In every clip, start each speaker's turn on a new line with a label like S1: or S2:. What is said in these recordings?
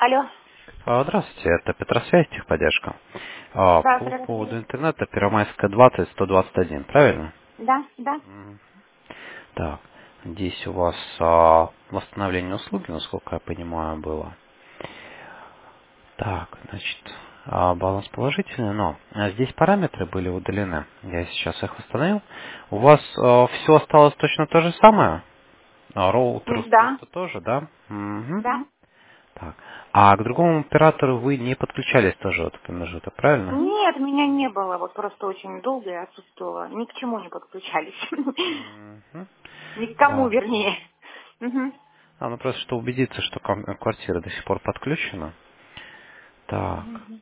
S1: Алло.
S2: Здравствуйте, это Петросвязь, техподдержка.
S1: Да,
S2: По поводу
S1: здравствуйте.
S2: интернета, Первомайская 20, 121, правильно?
S1: Да, да.
S2: Мгм. Так, здесь у вас восстановление услуги, насколько я понимаю, было. Так, значит, баланс положительный, но здесь параметры были удалены. Я сейчас их восстановил. У вас все осталось точно то же самое? Роутер,
S1: Да,
S2: устройство тоже, да? Мгм.
S1: да.
S2: Так. А к другому оператору вы не подключались тоже в этот промежуток, правильно?
S1: Нет, меня не было. Вот просто очень долго я отсутствовала. Ни к чему не подключались.
S2: Мгм.
S1: Ни к кому,
S2: Так.
S1: вернее. Мгм.
S2: Ну просто, чтобы убедиться, что квартира до сих пор подключена. Так.
S1: Мгм.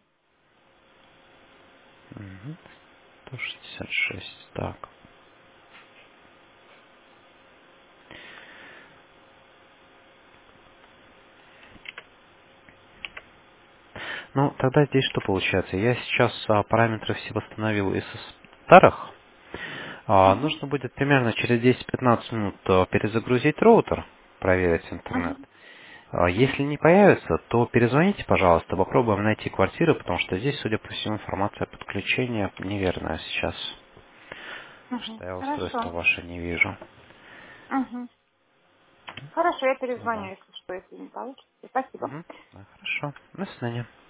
S2: Мгм. 166. Так. Ну, тогда здесь что получается? Я сейчас параметры все восстановил из старых.
S1: Мгм.
S2: Нужно будет примерно через 10-15 минут перезагрузить роутер, проверить интернет.
S1: Мгм.
S2: Если не появится, то перезвоните, пожалуйста, попробуем найти квартиру, потому что здесь, судя по всему, информация подключения неверная сейчас.
S1: Мгм.
S2: Что я устройство
S1: Хорошо.
S2: ваше не вижу.
S1: Мгм. Хорошо, я
S2: Да.
S1: перезвоню, если что, если не получится. Спасибо.
S2: Мгм. Да, хорошо. До свидания.